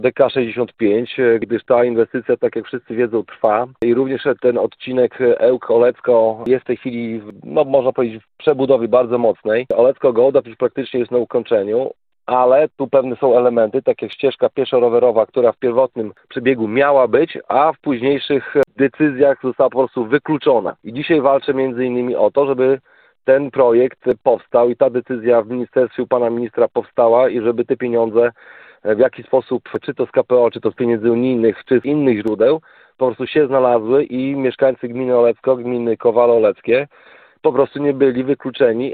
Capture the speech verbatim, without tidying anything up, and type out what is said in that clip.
D K sześćdziesiąt pięć, gdyż ta inwestycja, tak jak wszyscy wiedzą, trwa i również ten odcinek Ełk-Olecko jest w tej chwili, no można powiedzieć, w przebudowie bardzo mocnej. Olecko-Gołdap już praktycznie jest na ukończeniu, ale tu pewne są elementy, tak jak ścieżka pieszo-rowerowa, która w pierwotnym przebiegu miała być, a w późniejszych decyzjach została po prostu wykluczona. I dzisiaj walczę między innymi o to, żeby ten projekt powstał i ta decyzja w ministerstwie u pana ministra powstała i żeby te pieniądze w jakiś sposób, czy to z K P O, czy to z pieniędzy unijnych, czy z innych źródeł, po prostu się znalazły i mieszkańcy gminy Olecko, gminy Kowale Oleckie po prostu nie byli wykluczeni.